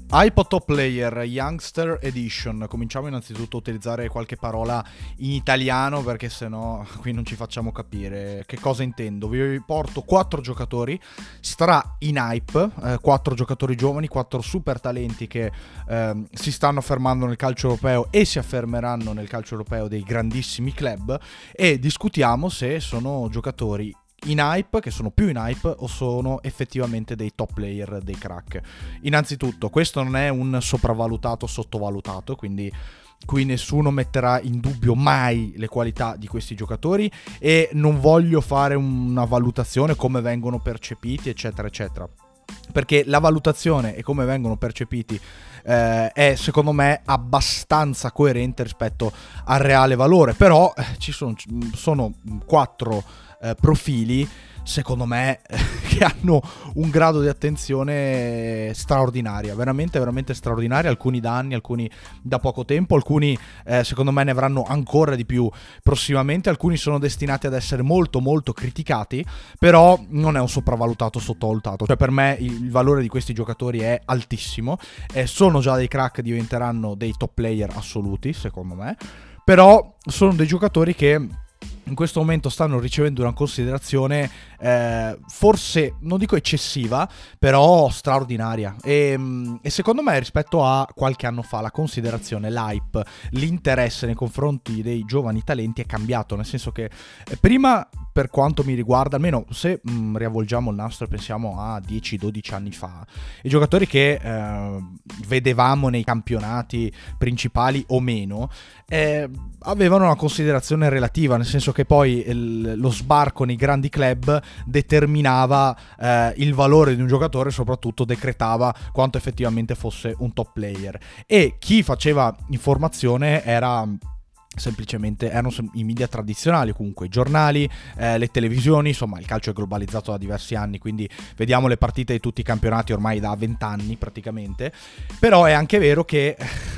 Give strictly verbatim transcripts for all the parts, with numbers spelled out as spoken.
iPod Top Player Youngster Edition. Cominciamo innanzitutto a utilizzare qualche parola in italiano, perché sennò qui non ci facciamo capire che cosa intendo. Vi porto quattro giocatori stra in hype, eh, quattro giocatori giovani, quattro super talenti che eh, si stanno affermando nel calcio europeo e si affermeranno nel calcio europeo dei grandissimi club, e discutiamo se sono giocatori in hype, che sono più in hype, o sono effettivamente dei top player, dei crack. Innanzitutto, questo non è un sopravvalutato o sottovalutato, quindi qui nessuno metterà in dubbio mai le qualità di questi giocatori, e non voglio fare una valutazione come vengono percepiti eccetera eccetera, perché la valutazione e come vengono percepiti eh, è secondo me abbastanza coerente rispetto al reale valore. Però eh, ci sono, sono quattro eh, profili secondo me che hanno un grado di attenzione straordinaria, veramente veramente straordinaria, alcuni da anni, alcuni da poco tempo, alcuni eh, secondo me ne avranno ancora di più prossimamente, alcuni sono destinati ad essere molto molto criticati, però non è un sopravvalutato sottovalutato. Cioè, per me il, il valore di questi giocatori è altissimo, eh, sono già dei crack, diventeranno dei top player assoluti secondo me, però sono dei giocatori che in questo momento stanno ricevendo una considerazione eh, forse, non dico eccessiva, però straordinaria, e, e secondo me rispetto a qualche anno fa la considerazione, l'hype, l'interesse nei confronti dei giovani talenti è cambiato, nel senso che eh, prima, per quanto mi riguarda, almeno se mh, riavvolgiamo il nastro e pensiamo a dieci dodici anni fa, i giocatori che eh, vedevamo nei campionati principali o meno eh, avevano una considerazione relativa, nel senso che poi il, lo sbarco nei grandi club determinava eh, il valore di un giocatore, soprattutto decretava quanto effettivamente fosse un top player, e chi faceva informazione era semplicemente erano i media tradizionali, comunque i giornali, eh, le televisioni. Insomma, il calcio è globalizzato da diversi anni, quindi vediamo le partite di tutti i campionati ormai da vent'anni praticamente. Però è anche vero che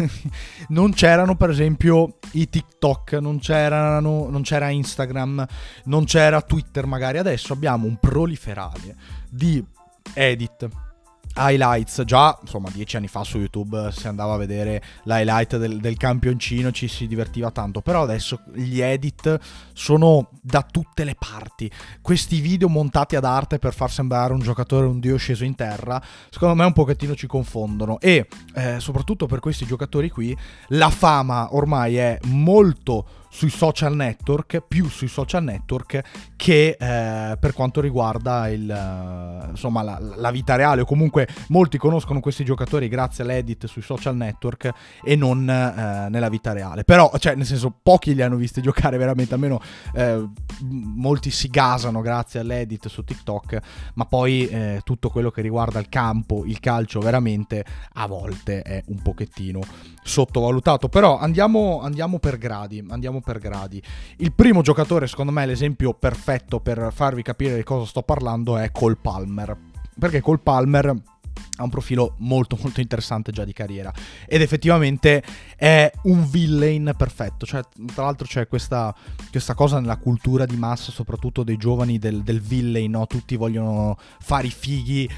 non c'erano, per esempio, i TikTok, non c'erano, non c'era Instagram, non c'era Twitter magari. Adesso abbiamo un proliferare di edit, highlights. Già insomma dieci anni fa su YouTube si andava a vedere l'highlight del, del campioncino, ci si divertiva tanto, però adesso gli edit sono da tutte le parti. Questi video montati ad arte per far sembrare un giocatore un dio sceso in terra, secondo me un pochettino ci confondono, e eh, soprattutto per questi giocatori qui la fama ormai è molto sui social network, più sui social network che eh, per quanto riguarda il, uh, insomma la, la vita reale, o comunque molti conoscono questi giocatori grazie all'edit sui social network e non eh, nella vita reale. Però, cioè, nel senso, pochi li hanno visti giocare veramente, almeno eh, molti si gasano grazie all'edit su TikTok, ma poi eh, tutto quello che riguarda il campo, il calcio, veramente a volte è un pochettino sottovalutato. Però andiamo, andiamo per gradi, andiamo per gradi. Il primo giocatore, secondo me, l'esempio perfetto per farvi capire di cosa sto parlando è Cole Palmer, perché Cole Palmer ha un profilo molto molto interessante già di carriera, ed effettivamente è un villain perfetto. Cioè, tra l'altro c'è questa, questa cosa nella cultura di massa, soprattutto dei giovani, del, del villain, no? Tutti vogliono fare i fighi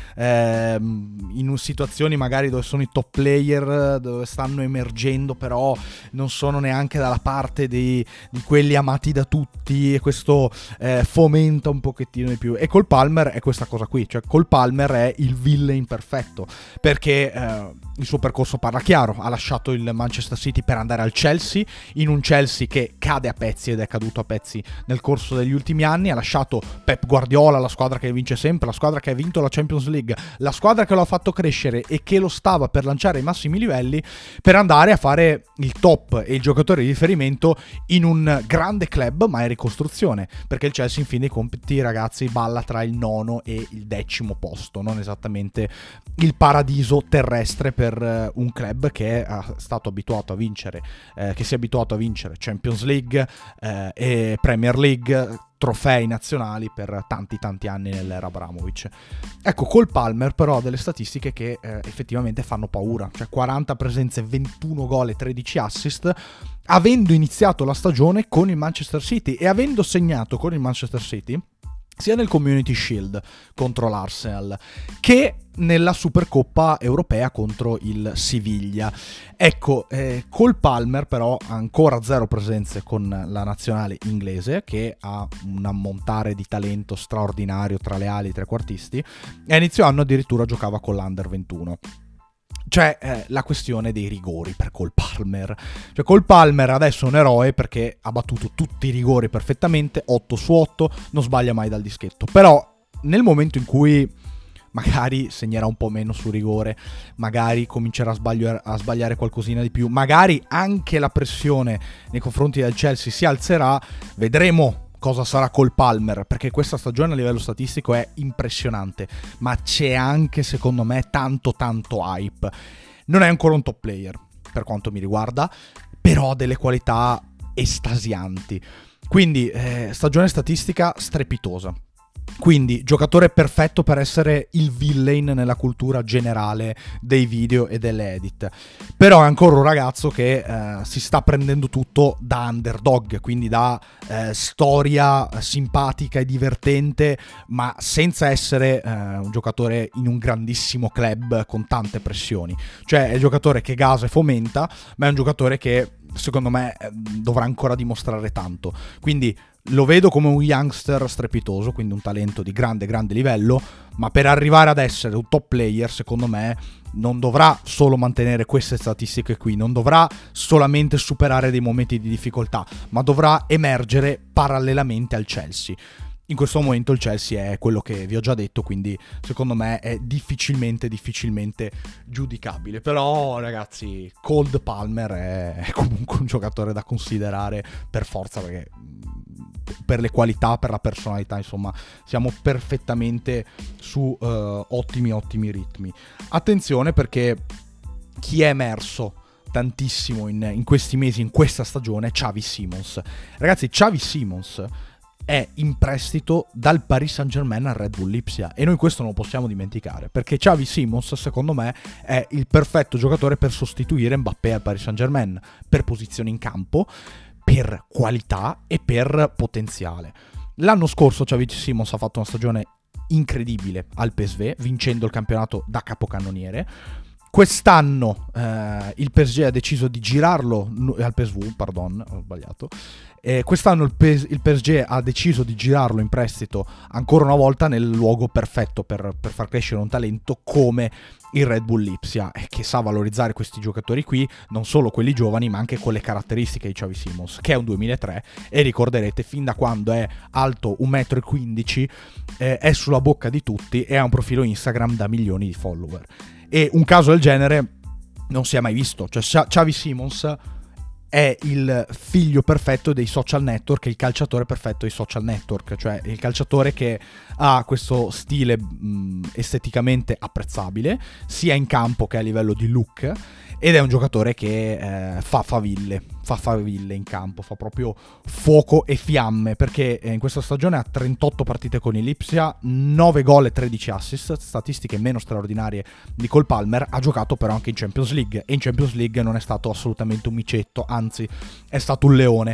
ehm, in situazioni magari dove sono i top player, dove stanno emergendo, però non sono neanche dalla parte di, di quelli amati da tutti, e questo eh, fomenta un pochettino di più. E Cole Palmer è questa cosa qui, cioè Cole Palmer è il villain perfetto, perché eh, il suo percorso parla chiaro. Ha lasciato il Manchester City per andare al Chelsea, in un Chelsea che cade a pezzi, ed è caduto a pezzi nel corso degli ultimi anni. Ha lasciato Pep Guardiola, la squadra che vince sempre, la squadra che ha vinto la Champions League, la squadra che lo ha fatto crescere e che lo stava per lanciare ai massimi livelli, per andare a fare il top e il giocatore di riferimento in un grande club ma in ricostruzione, perché il Chelsea in fin dei compiti, ragazzi, balla tra il nono e il decimo posto, non esattamente il paradiso terrestre per un club che è stato abituato a vincere, eh, che si è abituato a vincere Champions League eh, e Premier League, trofei nazionali per tanti tanti anni nell'era Abramovich. Ecco, Cole Palmer però ha delle statistiche che eh, effettivamente fanno paura, cioè quaranta presenze, ventuno gol e tredici assist, avendo iniziato la stagione con il Manchester City, e avendo segnato con il Manchester City sia nel Community Shield contro l'Arsenal che nella Supercoppa europea contro il Siviglia. Ecco, eh, Cole Palmer però ha ancora zero presenze con la nazionale inglese, che ha un ammontare di talento straordinario tra le ali e i trequartisti, e a inizio anno addirittura giocava con l'Under ventuno. C'è eh, la questione dei rigori per Cole Palmer. Cioè Cole Palmer adesso è un eroe perché ha battuto tutti i rigori perfettamente, otto su otto, non sbaglia mai dal dischetto. Però nel momento in cui magari segnerà un po' meno su rigore, magari comincerà a sbagliare, a sbagliare qualcosina di più, magari anche la pressione nei confronti del Chelsea si alzerà, vedremo cosa sarà Cole Palmer, perché questa stagione a livello statistico è impressionante, ma c'è anche secondo me tanto tanto hype. Non è ancora un top player per quanto mi riguarda, però ha delle qualità estasianti, quindi eh, stagione statistica strepitosa. Quindi giocatore perfetto per essere il villain nella cultura generale dei video e delle edit. Però è ancora un ragazzo che eh, si sta prendendo tutto da underdog, quindi da eh, storia simpatica e divertente, ma senza essere eh, un giocatore in un grandissimo club con tante pressioni. Cioè è un giocatore che gasa e fomenta, ma è un giocatore che secondo me dovrà ancora dimostrare tanto. Quindi lo vedo come un youngster strepitoso, quindi un talento di grande grande livello, ma per arrivare ad essere un top player secondo me non dovrà solo mantenere queste statistiche qui, non dovrà solamente superare dei momenti di difficoltà, ma dovrà emergere parallelamente al Chelsea. In questo momento il Chelsea è quello che vi ho già detto, quindi secondo me è difficilmente, difficilmente giudicabile. Però ragazzi, Cole Palmer è, è comunque un giocatore da considerare per forza, perché per le qualità, per la personalità, insomma, siamo perfettamente su uh, ottimi, ottimi ritmi. Attenzione perché chi è emerso tantissimo in, in questi mesi, in questa stagione, è Xavi Simons. Ragazzi, Xavi Simons è in prestito dal Paris Saint-Germain al Red Bull Lipsia, e noi questo non lo possiamo dimenticare, perché Xavi Simons secondo me è il perfetto giocatore per sostituire Mbappé al Paris Saint-Germain, per posizione in campo, per qualità e per potenziale. L'anno scorso Xavi Simons ha fatto una stagione incredibile al P S V, vincendo il campionato da capocannoniere. Quest'anno eh, il P S G ha deciso di girarlo al P S V, pardon, ho sbagliato. Eh, quest'anno il, P S, il P S G ha deciso di girarlo in prestito ancora una volta nel luogo perfetto per, per far crescere un talento come il Red Bull Lipsia, che sa valorizzare questi giocatori qui, non solo quelli giovani ma anche con le caratteristiche di Xavi Simons, che è un duemilatré, e ricorderete fin da quando è alto un metro e quindici, eh, è sulla bocca di tutti e ha un profilo Instagram da milioni di follower. E un caso del genere non si è mai visto. Cioè Xavi Simons è il figlio perfetto dei social network, è il calciatore perfetto dei social network, cioè il calciatore che ha questo stile mh, esteticamente apprezzabile, sia in campo che a livello di look, ed è un giocatore che eh, fa faville, fa faville in campo, fa proprio fuoco e fiamme, perché in questa stagione ha trentotto partite con il Lipsia, nove gol e tredici assist, statistiche meno straordinarie di Cole Palmer. Ha giocato però anche in Champions League, e in Champions League non è stato assolutamente un micetto, anzi è stato un leone.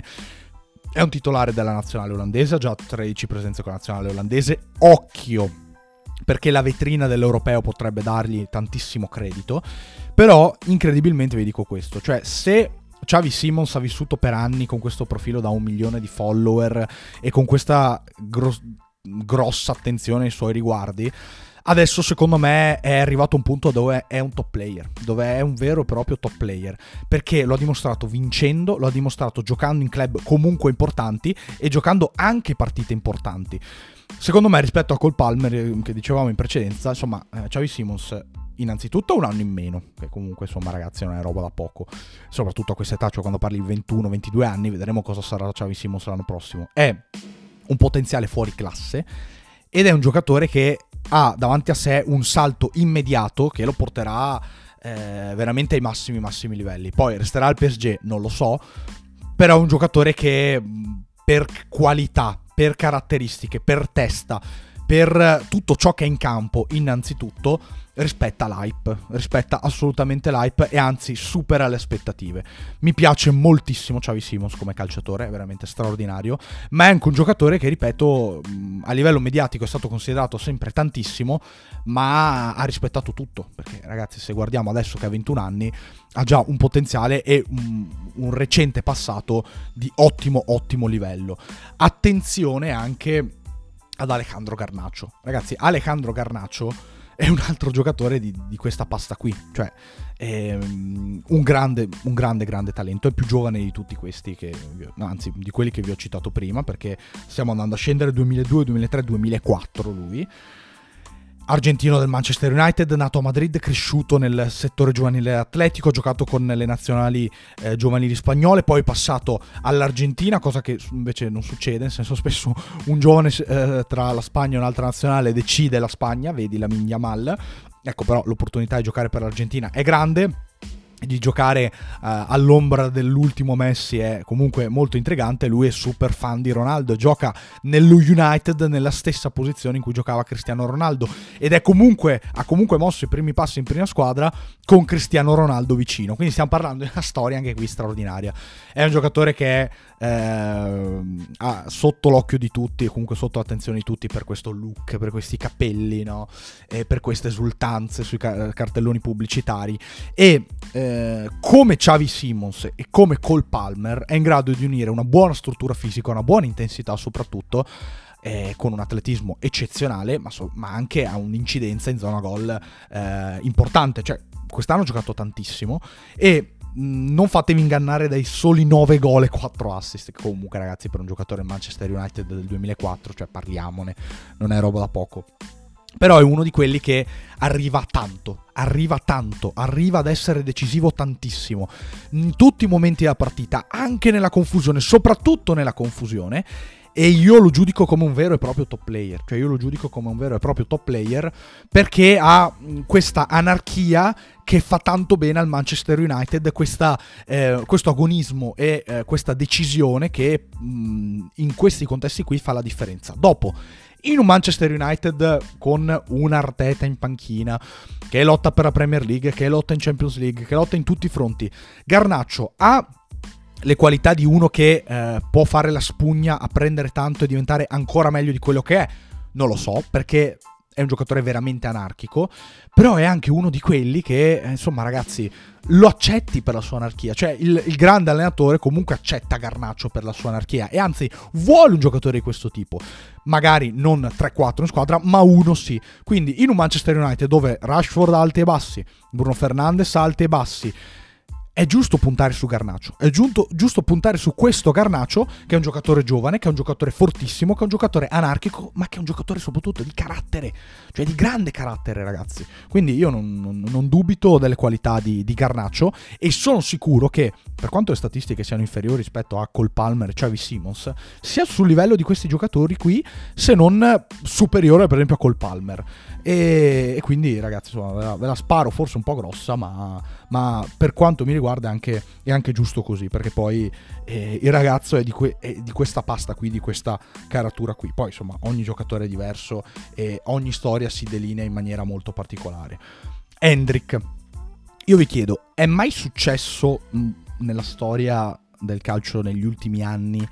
È un titolare della nazionale olandese, ha già tredici presenze con la nazionale olandese. Occhio, perché la vetrina dell'europeo potrebbe dargli tantissimo credito. Però incredibilmente vi dico questo, cioè se Xavi Simons ha vissuto per anni con questo profilo da un milione di follower e con questa gros- grossa attenzione ai suoi riguardi, adesso secondo me è arrivato a un punto dove è un top player, dove è un vero e proprio top player, perché lo ha dimostrato vincendo, lo ha dimostrato giocando in club comunque importanti e giocando anche partite importanti. Secondo me, rispetto a Cole Palmer, che dicevamo in precedenza, insomma, eh, Xavi Simons innanzitutto un anno in meno, che comunque insomma ragazzi non è roba da poco, soprattutto a questa età, cioè quando parli di ventuno ventidue anni, vedremo cosa sarà Xavi Simons l'anno prossimo. È un potenziale fuori classe ed è un giocatore che ha davanti a sé un salto immediato che lo porterà eh, veramente ai massimi massimi livelli. Poi resterà al P S G, non lo so, però è un giocatore che per qualità, per caratteristiche, per testa, per tutto ciò che è in campo innanzitutto, rispetta l'hype, rispetta assolutamente l'hype e anzi supera le aspettative. Mi piace moltissimo Xavi Simons come calciatore, è veramente straordinario, ma è anche un giocatore che, ripeto, a livello mediatico è stato considerato sempre tantissimo, ma ha rispettato tutto, perché ragazzi, se guardiamo adesso che ha ventuno anni, ha già un potenziale e un, un recente passato di ottimo ottimo livello. Attenzione anche ad Alejandro Garnacho. Ragazzi, Alejandro Garnacho è un altro giocatore di, di questa pasta qui, cioè è um, un grande, un grande, grande talento, è più giovane di tutti questi, che, anzi di quelli che vi ho citato prima, perché stiamo andando a scendere duemiladue, duemilatré, duemilaquattro lui. Argentino del Manchester United, nato a Madrid, cresciuto nel settore giovanile atletico, giocato con le nazionali eh, giovanili spagnole, poi passato all'Argentina, cosa che invece non succede, nel senso spesso un giovane eh, tra la Spagna e un'altra nazionale decide la Spagna, vedi Lamine Yamal, ecco, però l'opportunità di giocare per l'Argentina è grande, di giocare uh, all'ombra dell'ultimo Messi è comunque molto intrigante. Lui è super fan di Ronaldo, gioca nello United nella stessa posizione in cui giocava Cristiano Ronaldo ed è comunque ha comunque mosso i primi passi in prima squadra con Cristiano Ronaldo vicino, quindi stiamo parlando di una storia anche qui straordinaria. È un giocatore che è eh, ha sotto l'occhio di tutti e comunque sotto l'attenzione di tutti per questo look, per questi capelli, no? E per queste esultanze sui ca- cartelloni pubblicitari e eh, come Xavi Simons e come Cole Palmer è in grado di unire una buona struttura fisica, una buona intensità soprattutto, eh, con un atletismo eccezionale, ma, so- ma anche ha un'incidenza in zona gol eh, importante. Cioè, quest'anno ha giocato tantissimo e mh, non fatevi ingannare dai soli nove gol e quattro assist, che comunque ragazzi per un giocatore del Manchester United del duemilaquattro, cioè parliamone, non è roba da poco. Però è uno di quelli che arriva tanto, arriva tanto, arriva ad essere decisivo tantissimo, in tutti i momenti della partita, anche nella confusione, soprattutto nella confusione, e io lo giudico come un vero e proprio top player, cioè io lo giudico come un vero e proprio top player perché ha questa anarchia che fa tanto bene al Manchester United, questa, eh, questo agonismo e eh, questa decisione che mh, in questi contesti qui fa la differenza. Dopo, in un Manchester United con un Arteta in panchina che lotta per la Premier League, che lotta in Champions League, che lotta in tutti i fronti, Garnacho ha le qualità di uno che eh, può fare la spugna a prendere tanto e diventare ancora meglio di quello che è? Non lo so, perché è un giocatore veramente anarchico, però è anche uno di quelli che, eh, insomma ragazzi, lo accetti per la sua anarchia, cioè il, il grande allenatore comunque accetta Garnacho per la sua anarchia e anzi vuole un giocatore di questo tipo, magari non tre quattro in squadra, ma uno sì. Quindi in un Manchester United dove Rashford ha alti e bassi, Bruno Fernandes ha alti e bassi, è giusto puntare su Garnacho, è giusto, giusto puntare su questo Garnacho, che è un giocatore giovane, che è un giocatore fortissimo, che è un giocatore anarchico, ma che è un giocatore soprattutto di carattere, cioè di grande carattere, ragazzi. Quindi io non, non, non dubito delle qualità di, di Garnacho e sono sicuro che, per quanto le statistiche siano inferiori rispetto a Cole Palmer e Xavi Simons, sia sul livello di questi giocatori qui, se non superiore per esempio a Cole Palmer. E, e quindi ragazzi, insomma, ve la, ve la sparo forse un po' grossa, ma, ma per quanto mi riguarda è anche, è anche giusto così, perché poi eh, il ragazzo è di, que- è di questa pasta qui, di questa caratura qui. Poi insomma ogni giocatore è diverso e ogni storia si delinea in maniera molto particolare. Endrick, io vi chiedo, è mai successo mh, nella storia del calcio negli ultimi anni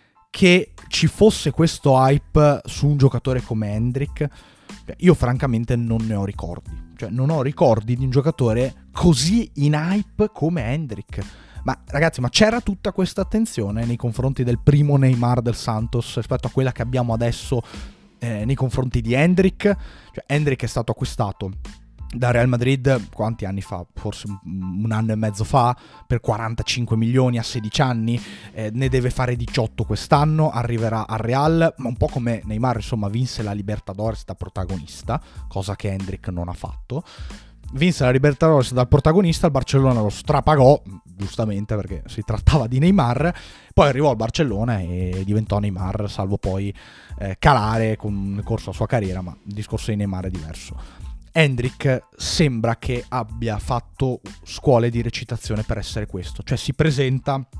che ci fosse questo hype su un giocatore come Endrick? Io francamente non ne ho ricordi, cioè non ho ricordi di un giocatore così in hype come Endrick. Ma ragazzi, ma c'era tutta questa attenzione nei confronti del primo Neymar del Santos rispetto a quella che abbiamo adesso eh, nei confronti di Endrick? Cioè Endrick è stato acquistato da Real Madrid quanti anni fa? Forse un anno e mezzo fa, per quarantacinque milioni a sedici anni, eh, ne deve fare diciotto quest'anno, arriverà al Real, ma un po' come Neymar, insomma, vinse la Libertadores da protagonista, cosa che Endrick non ha fatto. Vinse la Libertadores da protagonista, il Barcellona lo strapagò, giustamente perché si trattava di Neymar, poi arrivò al Barcellona e diventò Neymar, salvo poi eh, calare con nel corso della sua carriera, ma il discorso di Neymar è diverso. Endrick sembra che abbia fatto scuole di recitazione per essere questo, cioè si presenta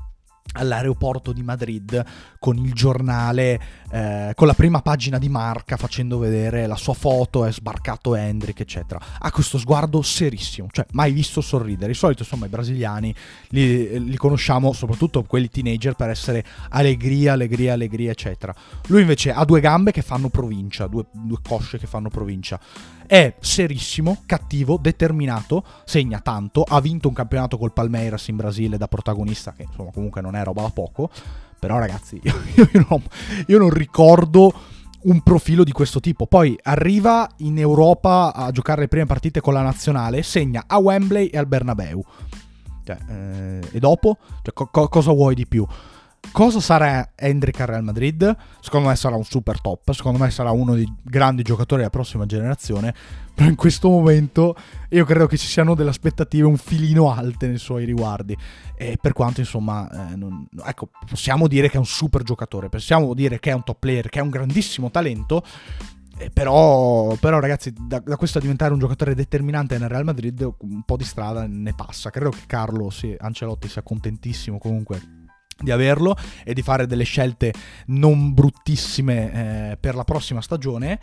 all'aeroporto di Madrid con il giornale, eh, con la prima pagina di Marca facendo vedere la sua foto, è sbarcato Endrick eccetera. Ha questo sguardo serissimo, cioè mai visto sorridere. Di solito insomma i brasiliani li, li conosciamo, soprattutto quelli teenager, per essere allegria, allegria, allegria eccetera. Lui invece ha due gambe che fanno provincia, due, due cosce che fanno provincia. È serissimo, cattivo, determinato, segna tanto, ha vinto un campionato col Palmeiras in Brasile da protagonista, che insomma comunque non è roba da poco, però ragazzi io, io, non, io non ricordo un profilo di questo tipo. Poi arriva in Europa a giocare le prime partite con la nazionale, segna a Wembley e al Bernabeu, cioè, eh, e dopo? Cioè, co- co- cosa vuoi di più? Cosa sarà Endrick al Real Madrid? Secondo me sarà un super top, secondo me sarà uno dei grandi giocatori della prossima generazione, però in questo momento io credo che ci siano delle aspettative un filino alte nei suoi riguardi, e per quanto insomma eh, non, ecco, possiamo dire che è un super giocatore, possiamo dire che è un top player, che è un grandissimo talento, eh, però, però ragazzi, da, da questo a diventare un giocatore determinante nel Real Madrid un po' di strada ne passa. Credo che Carlo, sì, Ancelotti sia contentissimo comunque di averlo e di fare delle scelte non bruttissime eh, per la prossima stagione.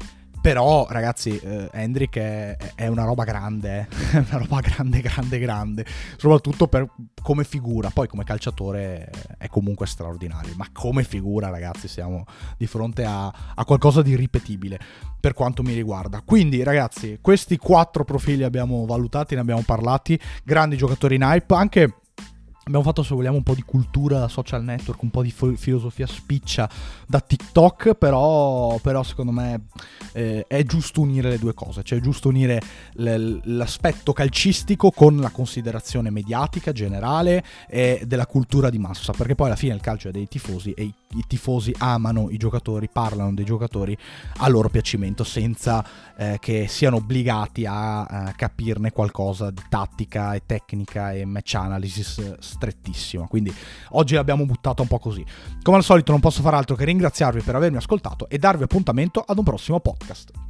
Però ragazzi, eh, Endrick è, è una roba grande, eh. È una roba grande, grande, grande, soprattutto per come figura. Poi come calciatore è comunque straordinario, ma come figura ragazzi siamo di fronte a, a qualcosa di irripetibile per quanto mi riguarda. Quindi ragazzi, questi quattro profili abbiamo valutati, ne abbiamo parlati, grandi giocatori in hype. Anche abbiamo fatto, se vogliamo, un po' di cultura social network, un po' di fo- filosofia spiccia da TikTok, però, però secondo me eh, è giusto unire le due cose, cioè è giusto unire l- l'aspetto calcistico con la considerazione mediatica generale e della cultura di massa, perché poi alla fine il calcio è dei tifosi e i, i tifosi amano i giocatori, parlano dei giocatori a loro piacimento, senza eh, che siano obbligati a, a capirne qualcosa di tattica e tecnica e match analysis strettissima. Quindi oggi l'abbiamo buttata un po' così. Come al solito non posso fare altro che ringraziarvi per avermi ascoltato e darvi appuntamento ad un prossimo podcast.